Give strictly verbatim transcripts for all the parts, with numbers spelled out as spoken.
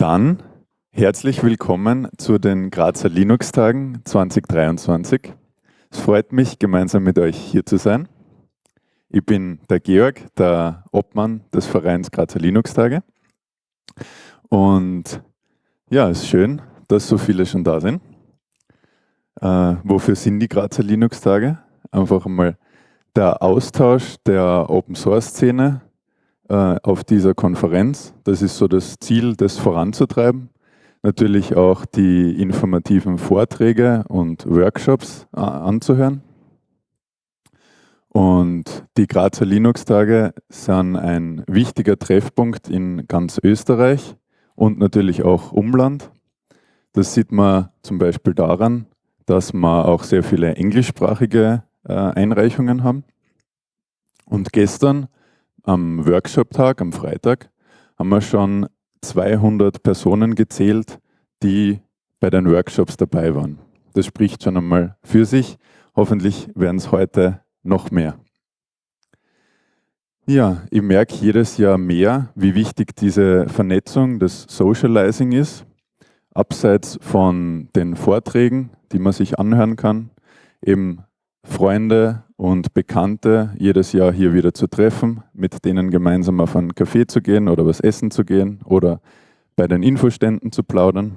Dann herzlich willkommen zu den Grazer Linux-Tagen zwanzig dreiundzwanzig. Es freut mich, gemeinsam mit euch hier zu sein. Ich bin der Georg, der Obmann des Vereins Grazer Linux-Tage. Und ja, es ist schön, dass so viele schon da sind. Äh, wofür sind die Grazer Linux-Tage? Einfach einmal der Austausch der Open-Source-Szene äh, auf dieser Konferenz. Das ist so das Ziel, das voranzutreiben. Natürlich auch die informativen Vorträge und Workshops äh, anzuhören. Und die Grazer Linux-Tage sind ein wichtiger Treffpunkt in ganz Österreich und natürlich auch Umland. Das sieht man zum Beispiel daran, dass wir auch sehr viele englischsprachige äh, Einreichungen haben. Und gestern am Workshop-Tag, am Freitag, haben wir schon zweihundert Personen gezählt, die bei den Workshops dabei waren. Das spricht schon einmal für sich. Hoffentlich werden es heute noch mehr. Ja, ich merke jedes Jahr mehr, wie wichtig diese Vernetzung, das Socializing ist, abseits von den Vorträgen, die man sich anhören kann, eben Freunde und Bekannte jedes Jahr hier wieder zu treffen, mit denen gemeinsam auf einen Café zu gehen oder was essen zu gehen oder bei den Infoständen zu plaudern.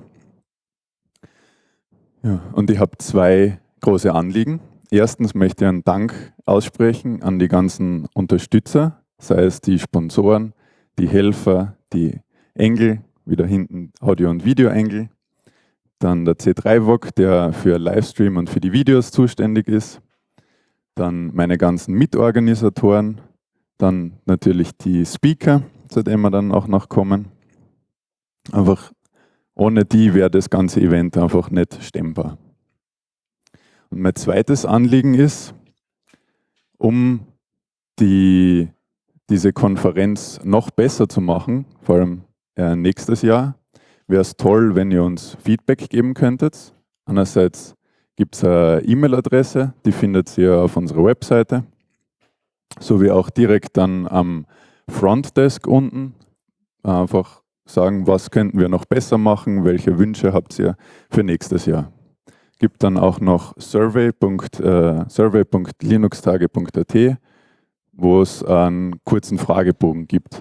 Ja, und ich habe zwei große Anliegen. Erstens möchte ich einen Dank aussprechen an die ganzen Unterstützer, sei es die Sponsoren, die Helfer, die Engel, wieder hinten Audio- und Video-Engel, dann der C drei V O G, der für Livestream und für die Videos zuständig ist, dann meine ganzen Mitorganisatoren, dann natürlich die Speaker, zu denen wir dann auch noch kommen. Einfach ohne die wäre das ganze Event einfach nicht stemmbar. Und mein zweites Anliegen ist, um die, diese Konferenz noch besser zu machen, vor allem äh, nächstes Jahr, wäre es toll, wenn ihr uns Feedback geben könntet. Einerseits gibt es eine E-Mail-Adresse, die findet ihr auf unserer Webseite, sowie auch direkt dann am Frontdesk unten. Einfach sagen, was könnten wir noch besser machen, welche Wünsche habt ihr für nächstes Jahr. Gibt dann auch noch survey punkt linuxtage punkt a t, wo es einen kurzen Fragebogen gibt.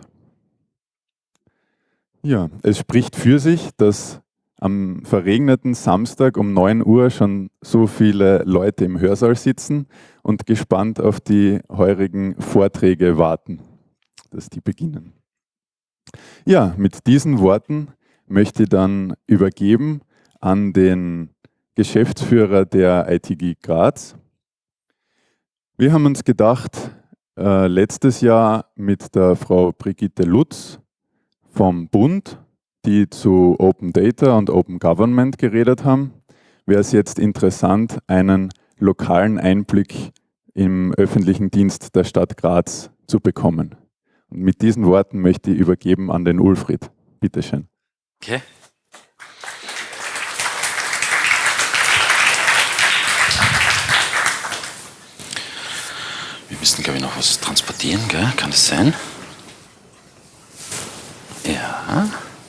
Ja, es spricht für sich, dass am verregneten Samstag um neun Uhr schon so viele Leute im Hörsaal sitzen und gespannt auf die heurigen Vorträge warten, dass die beginnen. Ja, mit diesen Worten möchte ich dann übergeben an den Geschäftsführer der I T Geek Graz. Wir haben uns gedacht, äh, letztes Jahr mit der Frau Brigitte Lutz vom Bund, die zu Open Data und Open Government geredet haben, wäre es jetzt interessant, einen lokalen Einblick im öffentlichen Dienst der Stadt Graz zu bekommen. Und mit diesen Worten möchte ich übergeben an den Ulfried. Bitte schön. Okay. Wir müssen, glaube ich, noch was transportieren, gell? Kann das sein? Ja.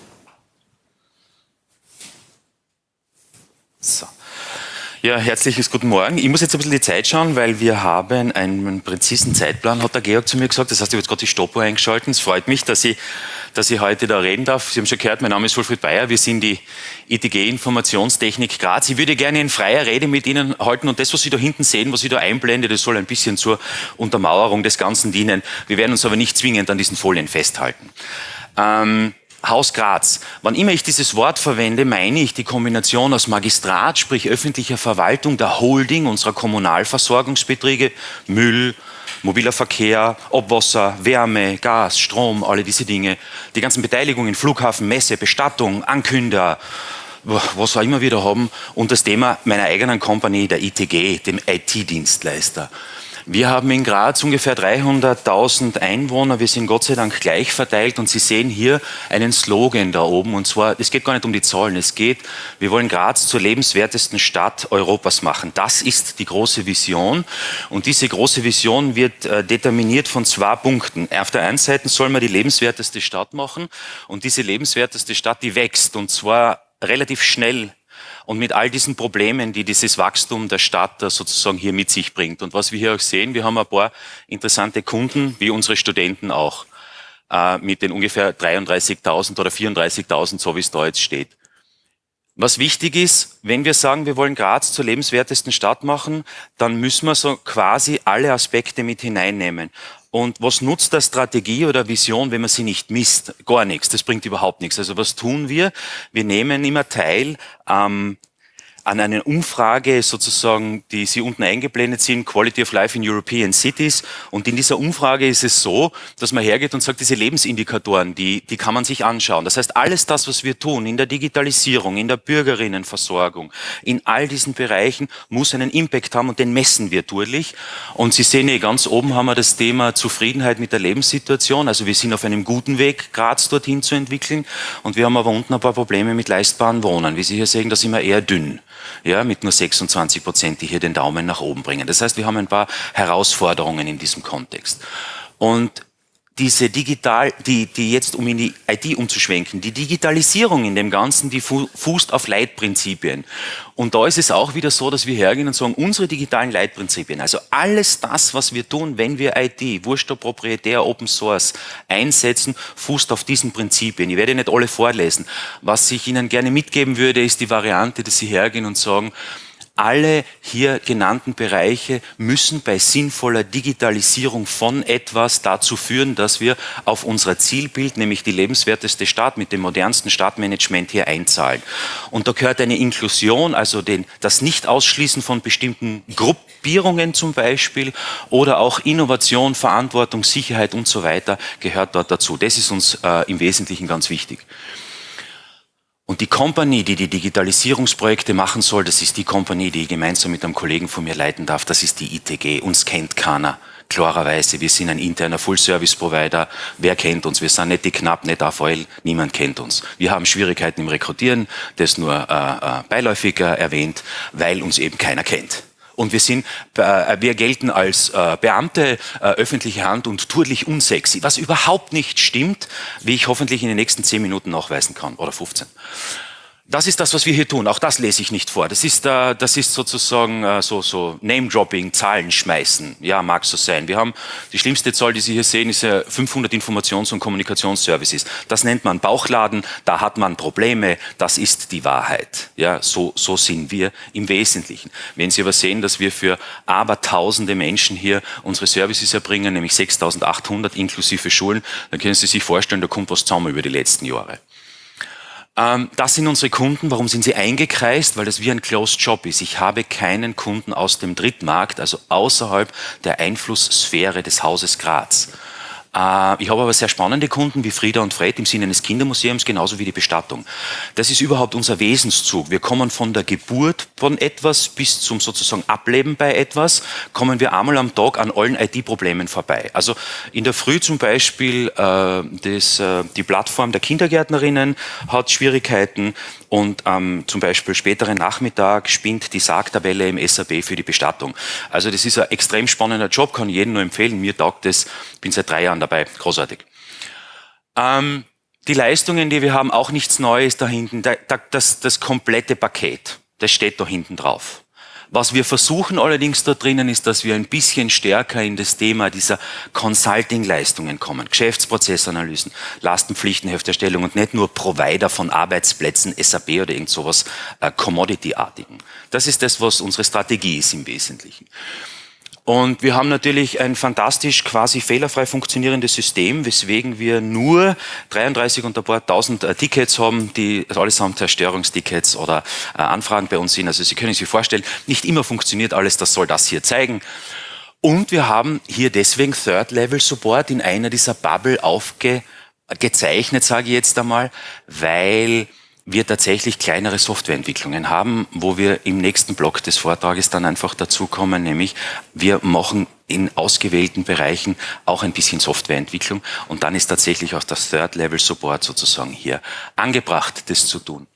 So. Ja, herzliches Guten Morgen. Ich muss jetzt ein bisschen die Zeit schauen, weil wir haben einen präzisen Zeitplan, hat der Georg zu mir gesagt. Das heißt, ich habe jetzt gerade die Stoppuhr eingeschaltet. Es freut mich, dass ich, dass ich heute da reden darf. Sie haben schon gehört, mein Name ist Ulfried Bayer. Wir sind die I T G Informationstechnik Graz. Ich würde gerne in freier Rede mit Ihnen halten und das, was Sie da hinten sehen, was ich da einblende, das soll ein bisschen zur Untermauerung des Ganzen dienen. Wir werden uns aber nicht zwingend an diesen Folien festhalten. Ähm, Haus Graz. Wann immer ich dieses Wort verwende, meine ich die Kombination aus Magistrat, sprich öffentlicher Verwaltung, der Holding unserer Kommunalversorgungsbetriebe, Müll, mobiler Verkehr, Abwasser, Wärme, Gas, Strom, alle diese Dinge, die ganzen Beteiligungen, Flughafen, Messe, Bestattung, Ankünder, was auch immer wir da haben, und das Thema meiner eigenen Company, der I T G, dem I T-Dienstleister. Wir haben in Graz ungefähr dreihunderttausend Einwohner. Wir sind Gott sei Dank gleich verteilt und Sie sehen hier einen Slogan da oben. Und zwar, es geht gar nicht um die Zahlen, es geht, wir wollen Graz zur lebenswertesten Stadt Europas machen. Das ist die große Vision. Und diese große Vision wird äh, determiniert von zwei Punkten. Auf der einen Seite soll man die lebenswerteste Stadt machen und diese lebenswerteste Stadt, die wächst und zwar relativ schnell. Und mit all diesen Problemen, die dieses Wachstum der Stadt sozusagen hier mit sich bringt. Und was wir hier auch sehen, wir haben ein paar interessante Kunden, wie unsere Studenten auch, äh, mit den ungefähr dreiunddreißigtausend oder vierunddreißigtausend, so wie es da jetzt steht. Was wichtig ist, wenn wir sagen, wir wollen Graz zur lebenswertesten Stadt machen, dann müssen wir so quasi alle Aspekte mit hineinnehmen. Und was nutzt der Strategie oder Vision, wenn man sie nicht misst? Gar nichts, das bringt überhaupt nichts. Also was tun wir? Wir nehmen immer teil ähm, an einer Umfrage sozusagen, die Sie unten eingeblendet sind, Quality of Life in European Cities. Und in dieser Umfrage ist es so, dass man hergeht und sagt, diese Lebensindikatoren, die, die kann man sich anschauen. Das heißt, alles das, was wir tun in der Digitalisierung, in der Bürgerinnenversorgung, in all diesen Bereichen, muss einen Impact haben und den messen wir durch. Und Sie sehen hier ganz oben haben wir das Thema Zufriedenheit mit der Lebenssituation. Also wir sind auf einem guten Weg, Graz dorthin zu entwickeln. Und wir haben aber unten ein paar Probleme mit leistbaren Wohnen. Wie Sie hier sehen, da sind wir eher dünn. Ja, mit nur sechsundzwanzig Prozent, die hier den Daumen nach oben bringen. Das heißt, wir haben ein paar Herausforderungen in diesem Kontext. Und diese digital, die, die jetzt, um in die I T umzuschwenken, die Digitalisierung in dem Ganzen, die fußt auf Leitprinzipien. Und da ist es auch wieder so, dass wir hergehen und sagen, unsere digitalen Leitprinzipien, also alles das, was wir tun, wenn wir I T, wurscht ob proprietär, Open Source, einsetzen, fußt auf diesen Prinzipien. Ich werde nicht alle vorlesen. Was ich Ihnen gerne mitgeben würde, ist die Variante, dass Sie hergehen und sagen, alle hier genannten Bereiche müssen bei sinnvoller Digitalisierung von etwas dazu führen, dass wir auf unser Zielbild, nämlich die lebenswerteste Stadt mit dem modernsten Stadtmanagement hier einzahlen. Und da gehört eine Inklusion, also den, das Nicht-Ausschließen von bestimmten Gruppierungen zum Beispiel oder auch Innovation, Verantwortung, Sicherheit und so weiter gehört dort dazu. Das ist uns äh, im Wesentlichen ganz wichtig. Und die Company, die die Digitalisierungsprojekte machen soll, das ist die Company, die ich gemeinsam mit einem Kollegen von mir leiten darf, das ist die I T G. Uns kennt keiner, klarerweise. Wir sind ein interner Full-Service-Provider. Wer kennt uns? Wir sind nicht die Knapp, nicht A V L, niemand kennt uns. Wir haben Schwierigkeiten im Rekrutieren, das nur äh, äh, beiläufig äh, erwähnt, weil uns eben keiner kennt. Und wir sind, äh, wir gelten als äh, Beamte, äh, öffentliche Hand und turlich unsexy, was überhaupt nicht stimmt, wie ich hoffentlich in den nächsten zehn Minuten nachweisen kann, oder fünfzehn. Das ist das, was wir hier tun. Auch das lese ich nicht vor. Das ist, äh, das ist sozusagen äh, so, so Name-Dropping, Zahlen schmeißen. Ja, mag so sein. Wir haben die schlimmste Zahl, die Sie hier sehen, ist äh, fünfhundert Informations- und Kommunikationsservices. Das nennt man Bauchladen. Da hat man Probleme. Das ist die Wahrheit. Ja, so, so sind wir im Wesentlichen. Wenn Sie aber sehen, dass wir für abertausende Menschen hier unsere Services erbringen, nämlich sechstausendachthundert inklusive Schulen, dann können Sie sich vorstellen, da kommt was zusammen über die letzten Jahre. Das sind unsere Kunden. Warum sind sie eingekreist? Weil das wie ein Closed Shop ist. Ich habe keinen Kunden aus dem Drittmarkt, also außerhalb der Einflusssphäre des Hauses Graz. Ich habe aber sehr spannende Kunden wie Frieda und Fred im Sinne eines Kindermuseums, genauso wie die Bestattung. Das ist überhaupt unser Wesenszug. Wir kommen von der Geburt von etwas bis zum sozusagen Ableben bei etwas, kommen wir einmal am Tag an allen I T-Problemen vorbei. Also in der Früh zum Beispiel, äh, das, äh, die Plattform der Kindergärtnerinnen hat Schwierigkeiten und ähm, zum Beispiel späteren Nachmittag spinnt die Sargtabelle im S A B für die Bestattung. Also das ist ein extrem spannender Job, kann ich jedem nur empfehlen. Mir taugt das, bin seit drei Jahren dabei, großartig. Ähm, die Leistungen, die wir haben, auch nichts Neues da hinten, da, da, das, das komplette Paket, das steht da hinten drauf. Was wir versuchen allerdings da drinnen ist, dass wir ein bisschen stärker in das Thema dieser Consulting-Leistungen kommen. Geschäftsprozessanalysen, Lastenpflichtenhefterstellung und nicht nur Provider von Arbeitsplätzen, S A P oder irgend sowas äh, Commodity-artigen. Das ist das, was unsere Strategie ist im Wesentlichen. Und wir haben natürlich ein fantastisch, quasi fehlerfrei funktionierendes System, weswegen wir nur dreiunddreißig und ein paar tausend äh, Tickets haben, die also allesamt Zerstörungstickets oder äh, Anfragen bei uns sind. Also Sie können sich vorstellen, nicht immer funktioniert alles, das soll das hier zeigen. Und wir haben hier deswegen Third-Level-Support in einer dieser Bubble aufgezeichnet, sage ich jetzt einmal, weil wir tatsächlich kleinere Softwareentwicklungen haben, wo wir im nächsten Block des Vortrages dann einfach dazu kommen, nämlich wir machen in ausgewählten Bereichen auch ein bisschen Softwareentwicklung. Und dann ist tatsächlich auch das Third-Level-Support sozusagen hier angebracht, das zu tun.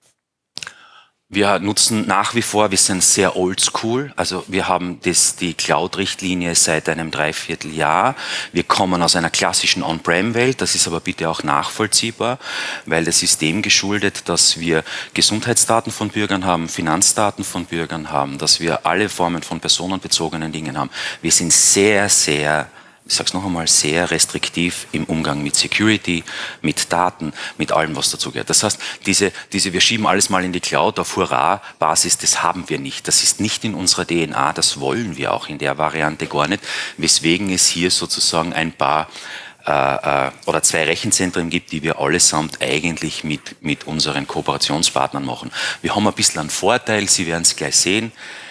Wir nutzen nach wie vor, wir sind sehr oldschool, also wir haben das, die Cloud-Richtlinie seit einem Dreivierteljahr. Wir kommen aus einer klassischen On-Prem-Welt, das ist aber bitte auch nachvollziehbar, weil das ist dem geschuldet, dass wir Gesundheitsdaten von Bürgern haben, Finanzdaten von Bürgern haben, dass wir alle Formen von personenbezogenen Dingen haben. Wir sind sehr, sehr ich sage es noch einmal, sehr restriktiv im Umgang mit Security, mit Daten, mit allem, was dazu gehört. Das heißt, diese, diese, wir schieben alles mal in die Cloud auf Hurra-Basis, das haben wir nicht. Das ist nicht in unserer D N A, das wollen wir auch in der Variante gar nicht, weswegen es hier sozusagen ein paar äh, äh, oder zwei Rechenzentren gibt, die wir allesamt eigentlich mit, mit unseren Kooperationspartnern machen. Wir haben ein bisschen einen Vorteil, Sie werden es gleich sehen.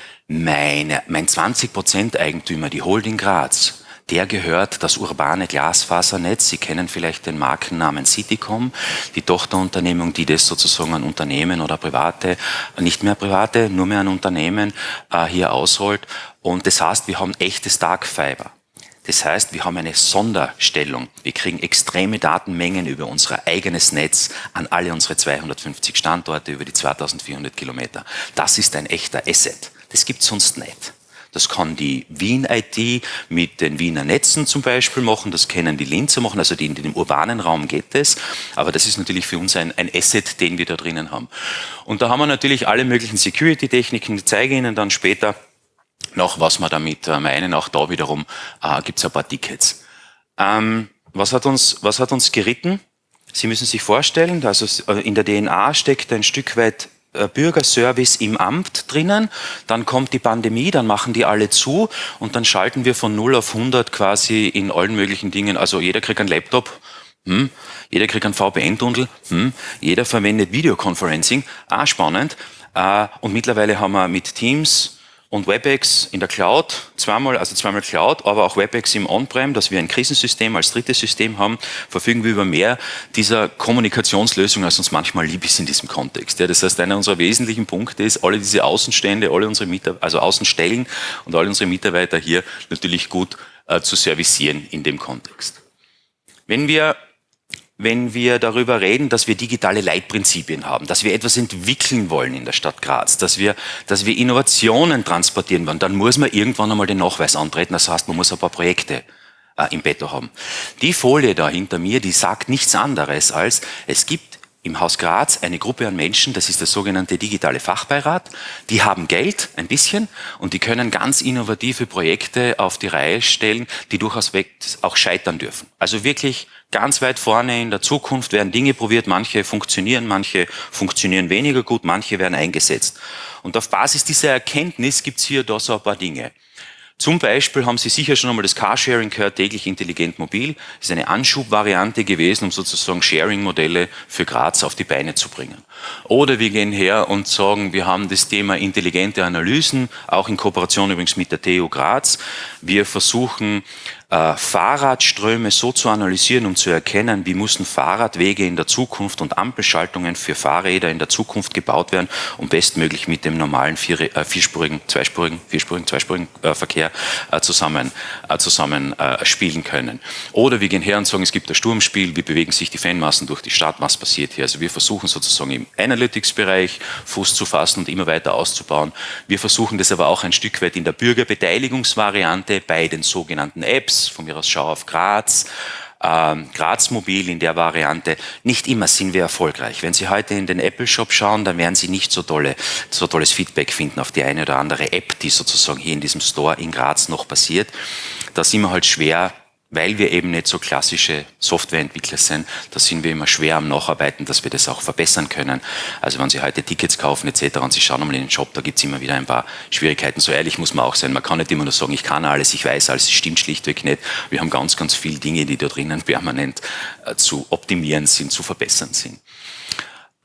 Meine, mein zwanzig Prozent Eigentümer, die Holding Graz, der gehört das urbane Glasfasernetz. Sie kennen vielleicht den Markennamen Citycom, die Tochterunternehmung, die das sozusagen an Unternehmen oder Private, nicht mehr Private, nur mehr an Unternehmen äh, hier ausrollt. Und das heißt, wir haben echtes Dark Fiber. Das heißt, wir haben eine Sonderstellung. Wir kriegen extreme Datenmengen über unser eigenes Netz an alle unsere zweihundertfünfzig Standorte über die zweitausendvierhundert Kilometer. Das ist ein echter Asset. Das gibt's sonst nicht. Das kann die Wien-I T mit den Wiener Netzen zum Beispiel machen, das können die Linzer machen, also die in dem urbanen Raum geht es. Aber das ist natürlich für uns ein, ein Asset, den wir da drinnen haben. Und da haben wir natürlich alle möglichen Security-Techniken, ich zeige Ihnen dann später noch, was wir damit meinen. Auch da wiederum äh, gibt es ein paar Tickets. Ähm, was hat uns, was hat uns geritten? Sie müssen sich vorstellen, also in der D N A steckt ein Stück weit Bürgerservice im Amt drinnen, dann kommt die Pandemie, dann machen die alle zu und dann schalten wir von null auf hundert quasi in allen möglichen Dingen, also jeder kriegt einen Laptop, hm, jeder kriegt einen V P N-Tunnel, hm, jeder verwendet Videoconferencing, ah spannend, äh, und mittlerweile haben wir mit Teams und WebEx in der Cloud, zweimal, also zweimal Cloud, aber auch WebEx im On-Prem, dass wir ein Krisensystem als drittes System haben, verfügen wir über mehr dieser Kommunikationslösungen, als uns manchmal lieb ist in diesem Kontext. Ja, das heißt, einer unserer wesentlichen Punkte ist, alle diese Außenstände, alle unsere Mitarbeiter, also Außenstellen und alle unsere Mitarbeiter hier natürlich gut äh, zu servicieren in dem Kontext. Wenn wir wenn wir darüber reden, dass wir digitale Leitprinzipien haben, dass wir etwas entwickeln wollen in der Stadt Graz, dass wir, dass wir Innovationen transportieren wollen, dann muss man irgendwann einmal den Nachweis antreten. Das heißt, man muss ein paar Projekte äh, im Petto haben. Die Folie da hinter mir, die sagt nichts anderes als, es gibt im Haus Graz eine Gruppe an Menschen, das ist der sogenannte digitale Fachbeirat, die haben Geld, ein bisschen, und die können ganz innovative Projekte auf die Reihe stellen, die durchaus auch scheitern dürfen. Also wirklich ganz weit vorne in der Zukunft werden Dinge probiert, manche funktionieren, manche funktionieren weniger gut, manche werden eingesetzt. Und auf Basis dieser Erkenntnis gibt es hier da so ein paar Dinge. Zum Beispiel haben Sie sicher schon einmal das Carsharing gehört, täglich intelligent mobil. Das ist eine Anschubvariante gewesen, um sozusagen Sharing-Modelle für Graz auf die Beine zu bringen. Oder wir gehen her und sagen, wir haben das Thema intelligente Analysen, auch in Kooperation übrigens mit der T U Graz. Wir versuchen, äh, Fahrradströme so zu analysieren, um zu erkennen, wie müssen Fahrradwege in der Zukunft und Ampelschaltungen für Fahrräder in der Zukunft gebaut werden, um bestmöglich mit dem normalen vier, äh, vierspurigen, zweispurigen, vierspurigen, zweispurigen äh, Verkehr äh, zusammen, äh, zusammen äh, spielen können. Oder wir gehen her und sagen, es gibt ein Sturmspiel, wie bewegen sich die Fanmassen durch die Stadt, was passiert hier? Also wir versuchen sozusagen im Analytics-Bereich Fuß zu fassen und immer weiter auszubauen. Wir versuchen das aber auch ein Stück weit in der Bürgerbeteiligungsvariante bei den sogenannten Apps, von mir aus Schau auf Graz, ähm, Graz Mobil in der Variante. Nicht immer sind wir erfolgreich. Wenn Sie heute in den Apple Shop schauen, dann werden Sie nicht so, tolle, so tolles Feedback finden auf die eine oder andere App, die sozusagen hier in diesem Store in Graz noch passiert. Da sind wir halt schwer, weil wir eben nicht so klassische Softwareentwickler sind, da sind wir immer schwer am Nacharbeiten, dass wir das auch verbessern können. Also wenn Sie heute Tickets kaufen et cetera und Sie schauen einmal in den Shop, da gibt es immer wieder ein paar Schwierigkeiten. So ehrlich muss man auch sein. Man kann nicht immer nur sagen, ich kann alles, ich weiß alles, das stimmt schlichtweg nicht. Wir haben ganz, ganz viele Dinge, die da drinnen permanent äh, zu optimieren sind, zu verbessern sind.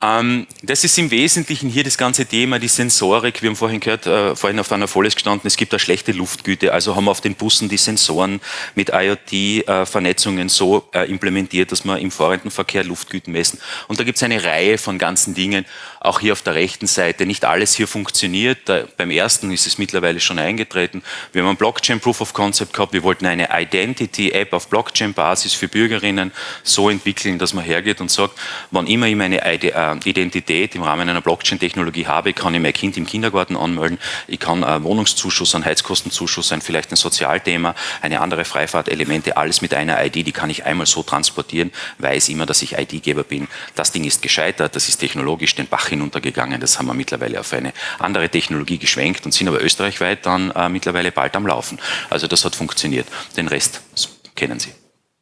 Ähm, das ist im Wesentlichen hier das ganze Thema, die Sensorik. Wir haben vorhin gehört, äh, vorhin auf einer Folie gestanden, es gibt eine schlechte Luftgüte. Also haben wir auf den Bussen die Sensoren mit IoT-Vernetzungen äh, so äh, implementiert, dass wir im fahrenden Verkehr Luftgüten messen. Und da gibt es eine Reihe von ganzen Dingen, auch hier auf der rechten Seite. Nicht alles hier funktioniert. Da, beim ersten ist es mittlerweile schon eingetreten. Wir haben ein Blockchain Proof of Concept gehabt. Wir wollten eine Identity-App auf Blockchain-Basis für Bürgerinnen so entwickeln, dass man hergeht und sagt, wann immer ich meine I D, äh, Identität im Rahmen einer Blockchain-Technologie habe, kann ich mein Kind im Kindergarten anmelden, ich kann einen Wohnungszuschuss, einen Heizkostenzuschuss, ein, vielleicht ein Sozialthema, eine andere Freifahrtelemente, alles mit einer I D, die kann ich einmal so transportieren, weiß immer, dass ich I D-Geber bin. Das Ding ist gescheitert, das ist technologisch den Bach hinuntergegangen, das haben wir mittlerweile auf eine andere Technologie geschwenkt und sind aber österreichweit dann äh, mittlerweile bald am Laufen. Also das hat funktioniert. Den Rest kennen Sie.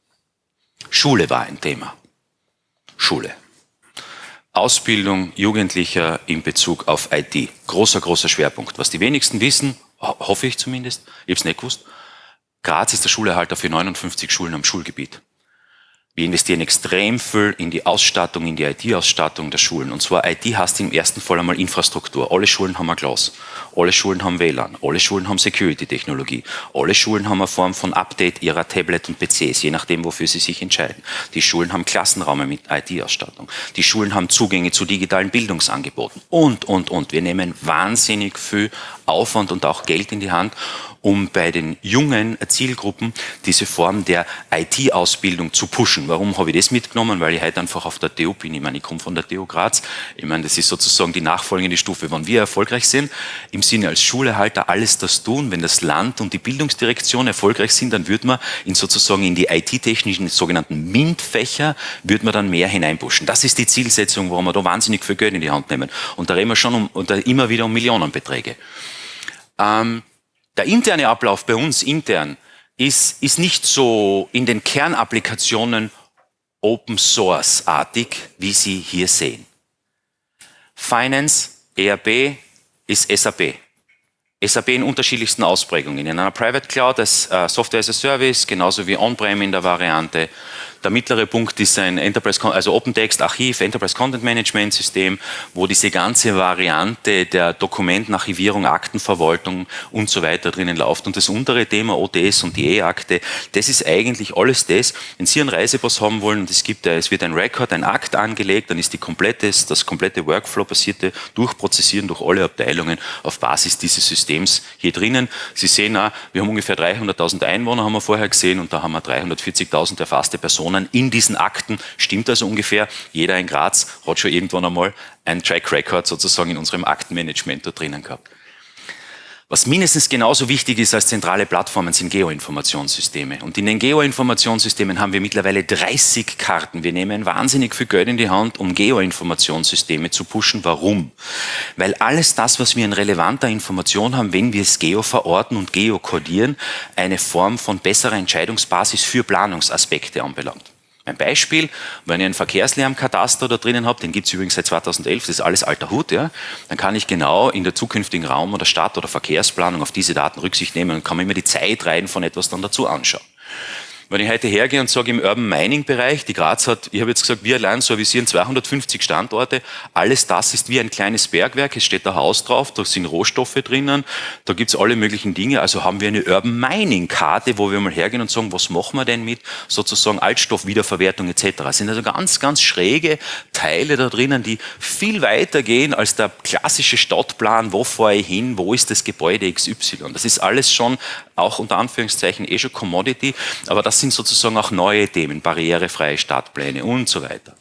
Schule war ein Thema. Schule. Ausbildung Jugendlicher in Bezug auf I T. Großer, großer Schwerpunkt. Was die wenigsten wissen, hoffe ich zumindest, ich habe es nicht gewusst, Graz ist der Schulerhalter für neunundfünfzig Schulen am Schulgebiet. Wir investieren extrem viel in die Ausstattung, in die I T-Ausstattung der Schulen. Und zwar I T heißt im ersten Fall einmal Infrastruktur. Alle Schulen haben ein Glas, alle Schulen haben W L A N, alle Schulen haben Security-Technologie, alle Schulen haben eine Form von Update ihrer Tablet und P Cs, je nachdem, wofür sie sich entscheiden. Die Schulen haben Klassenräume mit I T-Ausstattung. Die Schulen haben Zugänge zu digitalen Bildungsangeboten und, und, und. Wir nehmen wahnsinnig viel Aufwand und auch Geld in die Hand, um bei den jungen Zielgruppen diese Form der I T-Ausbildung zu pushen. Warum habe ich das mitgenommen? Weil ich heute einfach auf der T U bin. Ich meine, ich komme von der T U Graz. Ich meine, das ist sozusagen die nachfolgende Stufe. Wenn wir erfolgreich sind, im Sinne als Schulerhalter alles das tun, wenn das Land und die Bildungsdirektion erfolgreich sind, dann wird man in sozusagen in die I T-technischen sogenannten MINT-Fächer, wird man dann mehr hineinpushen. Das ist die Zielsetzung, warum wir da wahnsinnig viel Geld in die Hand nehmen. Und da reden wir schon um, und da immer wieder um Millionenbeträge. Ähm, Der interne Ablauf bei uns intern ist, ist nicht so in den Kernapplikationen Open Source artig, wie Sie hier sehen. Finance, E R P ist S A P. S A P in unterschiedlichsten Ausprägungen. In einer Private Cloud als äh, Software as a Service, genauso wie On-Prem in der Variante. Der mittlere Punkt ist ein Enterprise, also OpenText Archiv, Enterprise Content Management System, wo diese ganze Variante der Dokumentenarchivierung, Aktenverwaltung und so weiter drinnen läuft. Und das untere Thema O T S und die E-Akte, das ist eigentlich alles das. Wenn Sie einen Reisepass haben wollen und es gibt, es wird ein Record, ein Akt angelegt, dann ist die komplette, das komplette Workflow-basierte Durchprozessieren durch alle Abteilungen auf Basis dieses Systems hier drinnen. Sie sehen auch, wir haben ungefähr dreihunderttausend Einwohner, haben wir vorher gesehen, und da haben wir dreihundertvierzigtausend erfasste Personen in diesen Akten, stimmt also ungefähr. Jeder in Graz hat schon irgendwann einmal ein Track Record sozusagen in unserem Aktenmanagement da drinnen gehabt. Was mindestens genauso wichtig ist als zentrale Plattformen sind Geoinformationssysteme. Und in den Geoinformationssystemen haben wir mittlerweile dreißig Karten. Wir nehmen wahnsinnig viel Geld in die Hand, um Geoinformationssysteme zu pushen. Warum? Weil alles das, was wir an relevanter Information haben, wenn wir es geo verorten und geokodieren, eine Form von besserer Entscheidungsbasis für Planungsaspekte anbelangt. Ein Beispiel, wenn ich einen Verkehrslärmkataster da drinnen habe, den gibt es übrigens seit zweitausendelf, das ist alles alter Hut, ja, dann kann ich genau in der zukünftigen Raum- oder Stadt- oder Verkehrsplanung auf diese Daten Rücksicht nehmen und kann mir immer die Zeitreihen von etwas dann dazu anschauen. Wenn ich heute hergehe und sage, im Urban Mining Bereich, die Graz hat, ich habe jetzt gesagt, wir allein servicieren zweihundertfünfzig Standorte, alles das ist wie ein kleines Bergwerk, es steht ein Haus drauf, da sind Rohstoffe drinnen, da gibt's alle möglichen Dinge, also haben wir eine Urban Mining Karte, wo wir mal hergehen und sagen, was machen wir denn mit sozusagen Altstoffwiederverwertung et cetera. Es sind also ganz, ganz schräge Teile da drinnen, die viel weiter gehen als der klassische Stadtplan, wo fahre ich hin, wo ist das Gebäude X Y. Das ist alles schon, auch unter Anführungszeichen, eh schon Commodity, aber das sind sozusagen auch neue Themen, barrierefreie Stadtpläne und so weiter.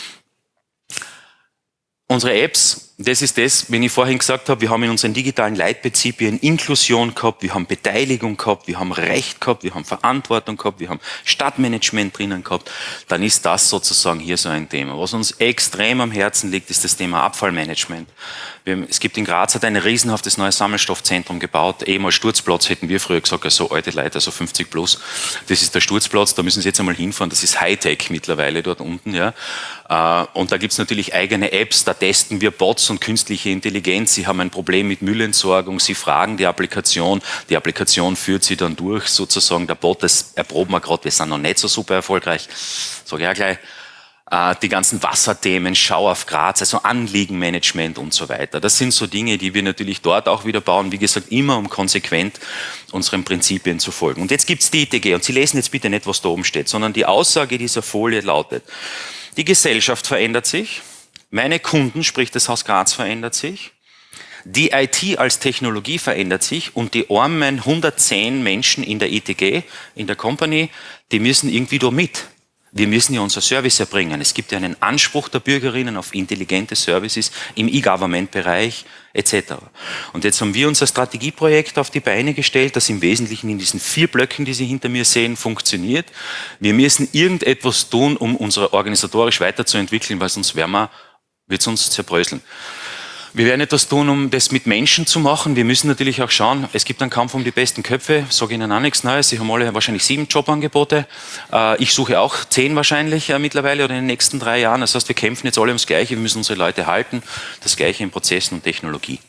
Unsere Apps, das ist das, wenn ich vorhin gesagt habe, wir haben in unseren digitalen Leitprinzipien Inklusion gehabt, wir haben Beteiligung gehabt, wir haben Recht gehabt, wir haben Verantwortung gehabt, wir haben Stadtmanagement drinnen gehabt, dann ist das sozusagen hier so ein Thema. Was uns extrem am Herzen liegt, ist das Thema Abfallmanagement. Wir, es gibt in Graz hat ein riesenhaftes neues Sammelstoffzentrum gebaut, ehemals Sturzplatz, hätten wir früher gesagt, also alte Leute, also fünfzig plus. Das ist der Sturzplatz, da müssen Sie jetzt einmal hinfahren, das ist Hightech mittlerweile dort unten, ja. Und da gibt's natürlich eigene Apps, da testen wir Bots und künstliche Intelligenz. Sie haben ein Problem mit Müllentsorgung, Sie fragen die Applikation, die Applikation führt Sie dann durch, sozusagen der Bot, das erproben wir gerade, wir sind noch nicht so super erfolgreich, sage ich auch gleich. äh, die ganzen Wasserthemen, Schau auf Graz, also Anliegenmanagement und so weiter. Das sind so Dinge, die wir natürlich dort auch wieder bauen, wie gesagt, immer um konsequent unseren Prinzipien zu folgen. Und jetzt gibt's die I T G, und Sie lesen jetzt bitte nicht, was da oben steht, sondern die Aussage dieser Folie lautet: Die Gesellschaft verändert sich, meine Kunden, sprich das Haus Graz, verändert sich, die I T als Technologie verändert sich und die armen hundertzehn Menschen in der I T G, in der Company, die müssen irgendwie da mit. Wir müssen ja unser Service erbringen. Es gibt ja einen Anspruch der Bürgerinnen auf intelligente Services im E-Government-Bereich et cetera. Und jetzt haben wir unser Strategieprojekt auf die Beine gestellt, das im Wesentlichen in diesen vier Blöcken, die Sie hinter mir sehen, funktioniert. Wir müssen irgendetwas tun, um unsere organisatorisch weiterzuentwickeln, weil sonst werden wir, wird es uns zerbröseln. Wir werden etwas tun, um das mit Menschen zu machen. Wir müssen natürlich auch schauen, es gibt einen Kampf um die besten Köpfe, sage Ihnen auch nichts Neues. Sie haben alle wahrscheinlich sieben Jobangebote. Ich suche auch zehn wahrscheinlich mittlerweile oder in den nächsten drei Jahren. Das heißt, wir kämpfen jetzt alle ums Gleiche, wir müssen unsere Leute halten. Das Gleiche in Prozessen und Technologie.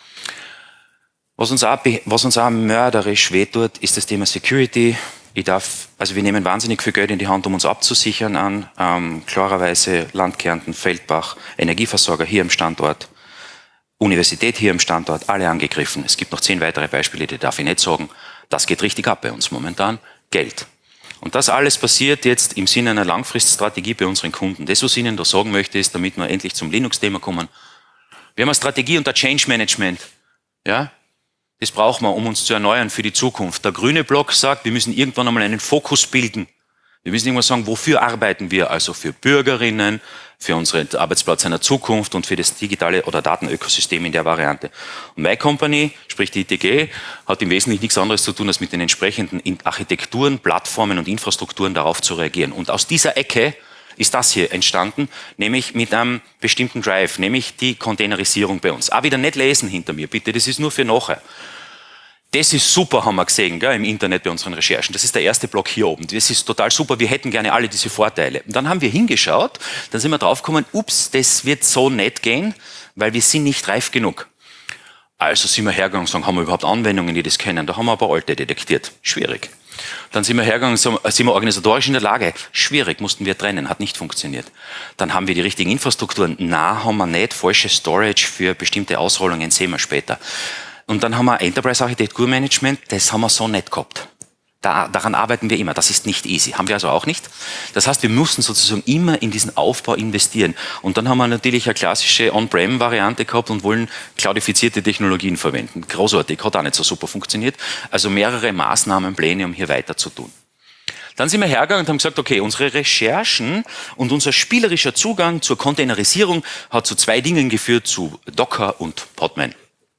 Was uns auch, was uns auch mörderisch wehtut, ist das Thema Security. Ich darf, also wir nehmen wahnsinnig viel Geld in die Hand, um uns abzusichern an. Ähm, klarerweise Land Kärnten, Feldbach, Energieversorger hier im Standort. Universität hier im Standort, alle angegriffen. Es gibt noch zehn weitere Beispiele, die darf ich nicht sagen. Das geht richtig ab bei uns momentan. Geld. Und das alles passiert jetzt im Sinne einer Langfriststrategie bei unseren Kunden. Das, was ich Ihnen da sagen möchte, ist, damit wir endlich zum Linux-Thema kommen. Wir haben eine Strategie unter Change Management. Ja? Das brauchen wir, um uns zu erneuern für die Zukunft. Der grüne Block sagt, wir müssen irgendwann einmal einen Fokus bilden. Wir müssen irgendwann sagen, wofür arbeiten wir? Also für Bürgerinnen, für unseren Arbeitsplatz einer Zukunft und für das digitale oder Datenökosystem in der Variante. Und My Company, sprich die I T G, hat im Wesentlichen nichts anderes zu tun, als mit den entsprechenden Architekturen, Plattformen und Infrastrukturen darauf zu reagieren. Und aus dieser Ecke ist das hier entstanden, nämlich mit einem bestimmten Drive, nämlich die Containerisierung bei uns. Auch wieder nicht lesen hinter mir, bitte, das ist nur für nachher. Das ist super, haben wir gesehen, gell, im Internet bei unseren Recherchen. Das ist der erste Block hier oben. Das ist total super. Wir hätten gerne alle diese Vorteile. Und dann haben wir hingeschaut, dann sind wir draufgekommen, ups, das wird so nicht gehen, weil wir sind nicht reif genug. Also sind wir hergegangen und sagen, haben wir überhaupt Anwendungen, die das kennen? Da haben wir aber alte detektiert. Schwierig. Dann sind wir hergegangen und sagen, sind wir organisatorisch in der Lage? Schwierig, mussten wir trennen, hat nicht funktioniert. Dann haben wir die richtigen Infrastrukturen. Na, haben wir nicht. Falsche Storage für bestimmte Ausrollungen, sehen wir später. Und dann haben wir Enterprise-Architekturmanagement, das haben wir so nicht gehabt. Da, daran arbeiten wir immer, das ist nicht easy, haben wir also auch nicht. Das heißt, wir mussten sozusagen immer in diesen Aufbau investieren. Und dann haben wir natürlich eine klassische On-Prem-Variante gehabt und wollen cloudifizierte Technologien verwenden. Großartig, hat auch nicht so super funktioniert. Also mehrere Maßnahmen, Pläne, um hier weiter zu tun. Dann sind wir hergegangen und haben gesagt, okay, unsere Recherchen und unser spielerischer Zugang zur Containerisierung hat zu zwei Dingen geführt, zu Docker und Podman.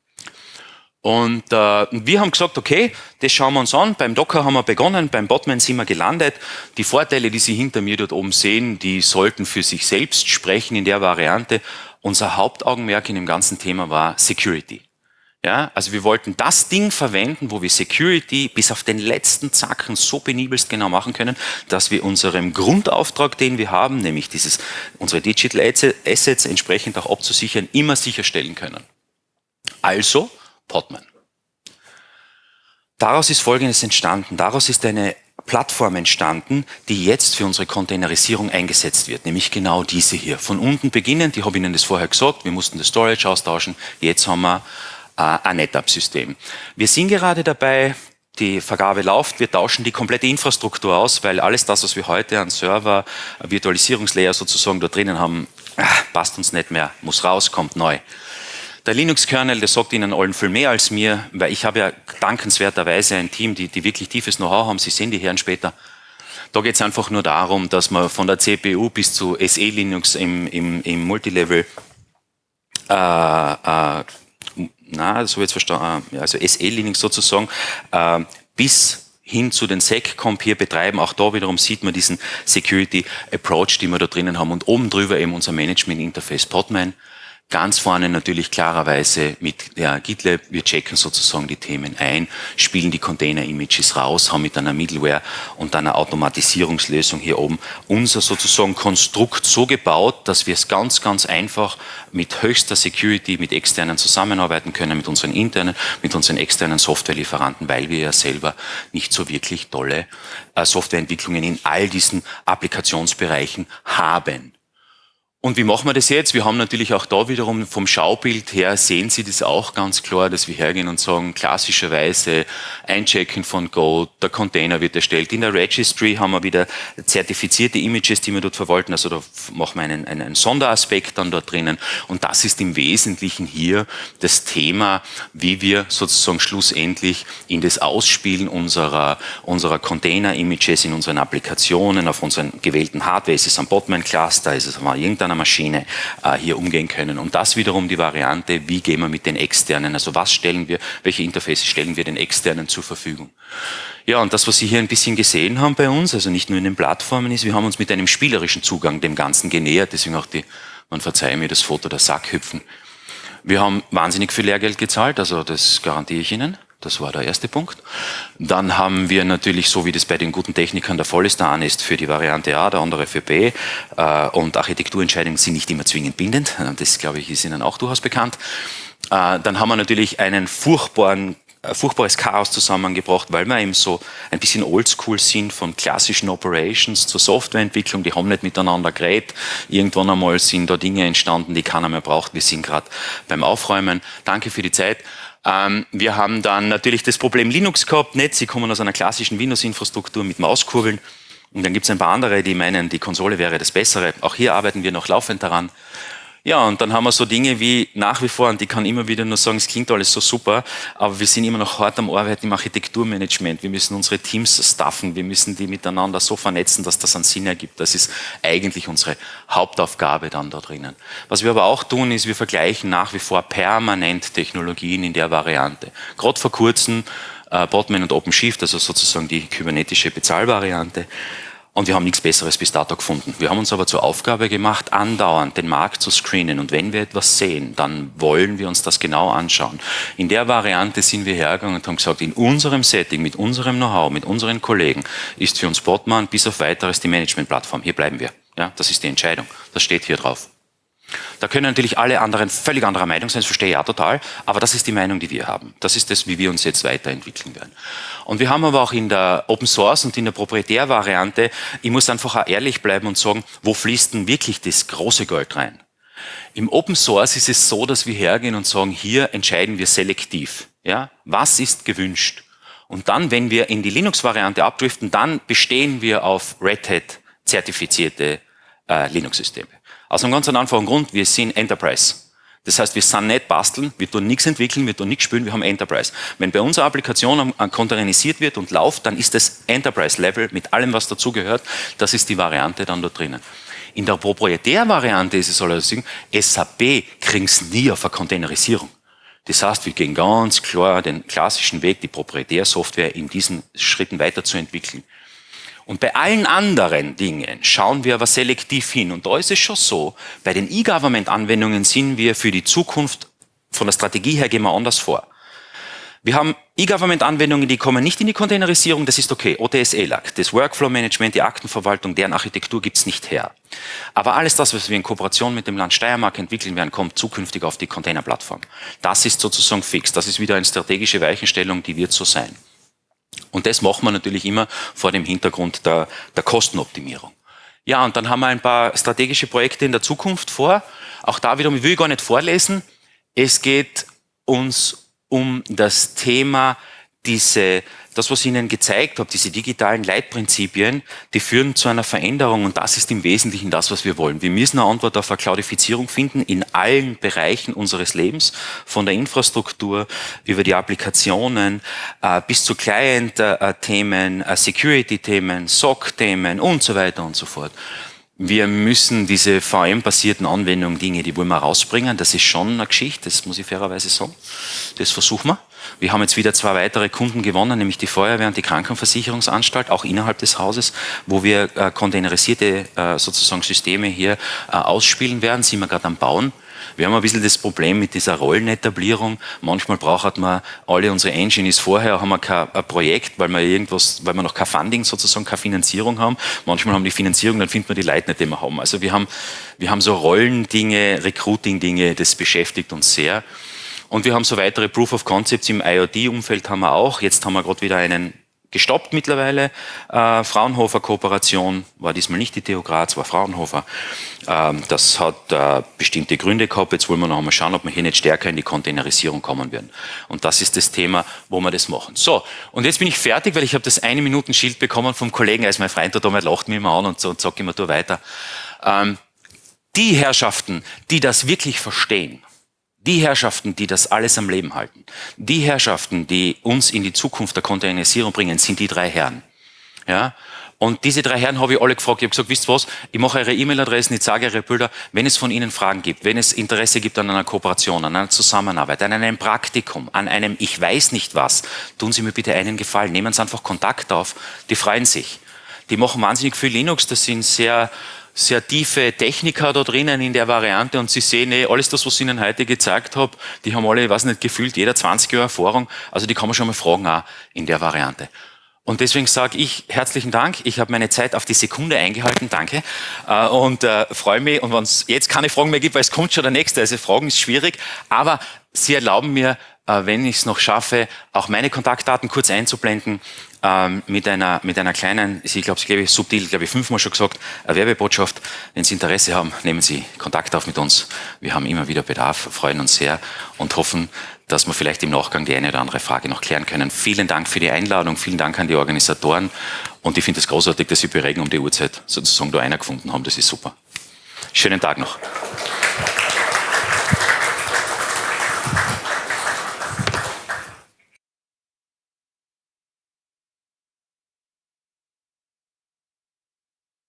Und äh, wir haben gesagt, okay, das schauen wir uns an. Beim Docker haben wir begonnen, beim Podman sind wir gelandet. Die Vorteile, die Sie hinter mir dort oben sehen, die sollten für sich selbst sprechen in der Variante. Unser Hauptaugenmerk in dem ganzen Thema war Security. Ja, also wir wollten das Ding verwenden, wo wir Security bis auf den letzten Zacken so penibelst genau machen können, dass wir unserem Grundauftrag, den wir haben, nämlich dieses, unsere Digital Assets entsprechend auch abzusichern, immer sicherstellen können. Also Podman. Daraus ist Folgendes entstanden. Daraus ist eine Plattform entstanden, die jetzt für unsere Containerisierung eingesetzt wird, nämlich genau diese hier. Von unten beginnend, ich habe Ihnen das vorher gesagt, wir mussten das Storage austauschen, jetzt haben wir äh, ein NetApp-System. Wir sind gerade dabei, die Vergabe läuft, wir tauschen die komplette Infrastruktur aus, weil alles das, was wir heute an Server, Virtualisierungslayer sozusagen da drinnen haben, passt uns nicht mehr, muss raus, kommt neu. Der Linux-Kernel, der sagt Ihnen allen viel mehr als mir, weil ich habe ja dankenswerterweise ein Team, die, die wirklich tiefes Know-how haben. Sie sehen die Herren später. Da geht es einfach nur darum, dass man von der C P U bis zu S E Linux im, im, im Multilevel, äh, äh, na, so jetzt verstanden, also S E Linux sozusagen, äh, bis hin zu den SecComp hier betreiben. Auch da wiederum sieht man diesen Security Approach, den wir da drinnen haben. Und oben drüber eben unser Management Interface Podman. Ganz vorne natürlich klarerweise mit der GitLab, wir checken sozusagen die Themen ein, spielen die Container-Images raus, haben mit einer Middleware und einer Automatisierungslösung hier oben unser sozusagen Konstrukt so gebaut, dass wir es ganz, ganz einfach mit höchster Security, mit externen zusammenarbeiten können, mit unseren internen, mit unseren externen Softwarelieferanten, weil wir ja selber nicht so wirklich tolle äh, Softwareentwicklungen in all diesen Applikationsbereichen haben. Und wie machen wir das jetzt? Wir haben natürlich auch da wiederum vom Schaubild her, sehen Sie das auch ganz klar, dass wir hergehen und sagen, klassischerweise Einchecken von Go, der Container wird erstellt. In der Registry haben wir wieder zertifizierte Images, die wir dort verwalten. Also da machen wir einen, einen, einen Sonderaspekt dann dort drinnen. Und das ist im Wesentlichen hier das Thema, wie wir sozusagen schlussendlich in das Ausspielen unserer, unserer Container-Images in unseren Applikationen, auf unseren gewählten Hardware, ist es am Botman-Cluster, ist es mal irgendeiner Maschine äh, hier umgehen können. Und das wiederum die Variante, wie gehen wir mit den externen, also was stellen wir, welche Interfaces stellen wir den externen zur Verfügung. Ja, und das, was Sie hier ein bisschen gesehen haben bei uns, also nicht nur in den Plattformen, ist, wir haben uns mit einem spielerischen Zugang dem Ganzen genähert, deswegen auch die, man verzeihe mir das Foto der Sackhüpfen. Wir haben wahnsinnig viel Lehrgeld gezahlt, also das garantiere ich Ihnen. Das war der erste Punkt. Dann haben wir natürlich, so wie das bei den guten Technikern der Fall ist, der eine ist für die Variante A, der andere für B. Äh, und Architekturentscheidungen sind nicht immer zwingend bindend. Das, glaube ich, ist Ihnen auch durchaus bekannt. Äh, dann haben wir natürlich einen furchtbaren furchtbares Chaos zusammengebracht, weil wir eben so ein bisschen oldschool sind von klassischen Operations zur Softwareentwicklung, die haben nicht miteinander geredet. Irgendwann einmal sind da Dinge entstanden, die keiner mehr braucht. Wir sind gerade beim Aufräumen. Danke für die Zeit. Ähm, wir haben dann natürlich das Problem Linux gehabt, nicht? Sie kommen aus einer klassischen Windows-Infrastruktur mit Mauskurbeln. Und dann gibt es ein paar andere, die meinen, die Konsole wäre das Bessere. Auch hier arbeiten wir noch laufend daran. Ja, und dann haben wir so Dinge wie nach wie vor, und ich kann immer wieder nur sagen, es klingt alles so super, aber wir sind immer noch hart am Arbeiten im Architekturmanagement. Wir müssen unsere Teams staffen, wir müssen die miteinander so vernetzen, dass das einen Sinn ergibt. Das ist eigentlich unsere Hauptaufgabe dann da drinnen. Was wir aber auch tun, ist, wir vergleichen nach wie vor permanent Technologien in der Variante. Gerade vor kurzem äh, Botman und OpenShift, also sozusagen die kybernetische Bezahlvariante. Und wir haben nichts Besseres bis dato gefunden. Wir haben uns aber zur Aufgabe gemacht, andauernd den Markt zu screenen. Und wenn wir etwas sehen, dann wollen wir uns das genau anschauen. In der Variante sind wir hergegangen und haben gesagt, in unserem Setting, mit unserem Know-how, mit unseren Kollegen, ist für uns Botman bis auf Weiteres die Managementplattform. Hier bleiben wir. Ja, das ist die Entscheidung. Das steht hier drauf. Da können natürlich alle anderen völlig anderer Meinung sein, das verstehe ich ja total, aber das ist die Meinung, die wir haben. Das ist das, wie wir uns jetzt weiterentwickeln werden. Und wir haben aber auch in der Open Source und in der Proprietärvariante, ich muss einfach auch ehrlich bleiben und sagen, wo fließt denn wirklich das große Geld rein? Im Open Source ist es so, dass wir hergehen und sagen, hier entscheiden wir selektiv. Ja? Was ist gewünscht? Und dann, wenn wir in die Linux-Variante abdriften, dann bestehen wir auf Red Hat zertifizierte äh, Linux-Systeme. Aus einem ganz einfachen Grund, wir sind Enterprise. Das heißt, wir sind nicht basteln, wir tun nichts entwickeln, wir tun nichts spielen, wir haben Enterprise. Wenn bei unserer Applikation containerisiert wird und läuft, dann ist das Enterprise-Level mit allem, was dazugehört. Das ist die Variante dann da drinnen. In der Proprietär-Variante ist es allerdings, S A P kriegen es nie auf eine Containerisierung. Das heißt, wir gehen ganz klar den klassischen Weg, die Proprietärsoftware in diesen Schritten weiterzuentwickeln. Und bei allen anderen Dingen schauen wir aber selektiv hin. Und da ist es schon so, bei den E-Government-Anwendungen sind wir für die Zukunft, von der Strategie her gehen wir anders vor. Wir haben E-Government-Anwendungen, die kommen nicht in die Containerisierung, das ist okay. O T S E L A C, das Workflow-Management, die Aktenverwaltung, deren Architektur gibt's nicht her. Aber alles das, was wir in Kooperation mit dem Land Steiermark entwickeln werden, kommt zukünftig auf die Containerplattform. Das ist sozusagen fix. Das ist wieder eine strategische Weichenstellung, die wird so sein. Und das machen wir natürlich immer vor dem Hintergrund der, der Kostenoptimierung. Ja, und dann haben wir ein paar strategische Projekte in der Zukunft vor. Auch da wiederum, ich will gar nicht vorlesen. Es geht uns um das Thema, diese, das, was ich Ihnen gezeigt habe, diese digitalen Leitprinzipien, die führen zu einer Veränderung und das ist im Wesentlichen das, was wir wollen. Wir müssen eine Antwort auf eine Cloudifizierung finden in allen Bereichen unseres Lebens, von der Infrastruktur über die Applikationen äh, bis zu Client-Themen, äh, Security-Themen, S O C-Themen und so weiter und so fort. Wir müssen diese V M-basierten Anwendungen, Dinge, die wollen wir rausbringen. Das ist schon eine Geschichte, das muss ich fairerweise sagen. Das versuchen wir. Wir haben jetzt wieder zwei weitere Kunden gewonnen, nämlich die Feuerwehr und die Krankenversicherungsanstalt, auch innerhalb des Hauses, wo wir äh, containerisierte äh, sozusagen Systeme hier äh, ausspielen werden, sind wir gerade am Bauen. Wir haben ein bisschen das Problem mit dieser Rollenetablierung. Manchmal braucht man alle unsere Engineers vorher, haben wir kein Projekt, weil wir irgendwas, weil wir noch kein Funding sozusagen, keine Finanzierung haben. Manchmal haben wir die Finanzierung, dann finden wir die Leute nicht, die wir haben. Also wir haben, wir haben so Rollendinge, Recruiting-Dinge, das beschäftigt uns sehr. Und wir haben so weitere Proof of Concepts im IoT-Umfeld haben wir auch. Jetzt haben wir gerade wieder einen gestoppt mittlerweile. Äh, Fraunhofer-Kooperation war diesmal nicht die T U Graz, war Fraunhofer. Ähm, das hat äh, bestimmte Gründe gehabt. Jetzt wollen wir noch einmal schauen, ob wir hier nicht stärker in die Containerisierung kommen werden. Und das ist das Thema, wo wir das machen. So, und jetzt bin ich fertig, weil ich habe das eine Minuten Schild bekommen vom Kollegen, er ist mein Freund, der lacht mich immer an und, so, und sagt immer, du weiter. Ähm, die Herrschaften, die das wirklich verstehen, die Herrschaften, die das alles am Leben halten, die Herrschaften, die uns in die Zukunft der Containerisierung bringen, sind die drei Herren. Ja? Und diese drei Herren habe ich alle gefragt. Ich habe gesagt, wisst ihr was, ich mache eure E-Mail-Adressen, ich zeige eure Bilder. Wenn es von Ihnen Fragen gibt, wenn es Interesse gibt an einer Kooperation, an einer Zusammenarbeit, an einem Praktikum, an einem Ich weiß nicht was, tun Sie mir bitte einen Gefallen. Nehmen Sie einfach Kontakt auf. Die freuen sich. Die machen wahnsinnig viel Linux. Das sind sehr... sehr tiefe Techniker da drinnen in der Variante und Sie sehen eh, alles das, was ich Ihnen heute gezeigt habe, die haben alle, ich weiß nicht, gefühlt jeder zwanzig Jahre Erfahrung, also die kann man schon mal fragen auch in der Variante. Und deswegen sage ich herzlichen Dank, ich habe meine Zeit auf die Sekunde eingehalten, danke, äh, und äh, freue mich, und wenn es jetzt keine Fragen mehr gibt, weil es kommt schon der nächste, also Fragen ist schwierig, aber Sie erlauben mir, äh, wenn ich es noch schaffe, auch meine Kontaktdaten kurz einzublenden, ähm, mit einer mit einer kleinen, ich glaube, ich glaube subtil, glaube ich fünfmal schon gesagt, eine Werbebotschaft. Wenn Sie Interesse haben, nehmen Sie Kontakt auf mit uns. Wir haben immer wieder Bedarf, freuen uns sehr und hoffen, dass wir vielleicht im Nachgang die eine oder andere Frage noch klären können. Vielen Dank für die Einladung, vielen Dank an die Organisatoren und ich finde es großartig, dass Sie bei Regen um die Uhrzeit sozusagen da einer gefunden haben. Das ist super. Schönen Tag noch.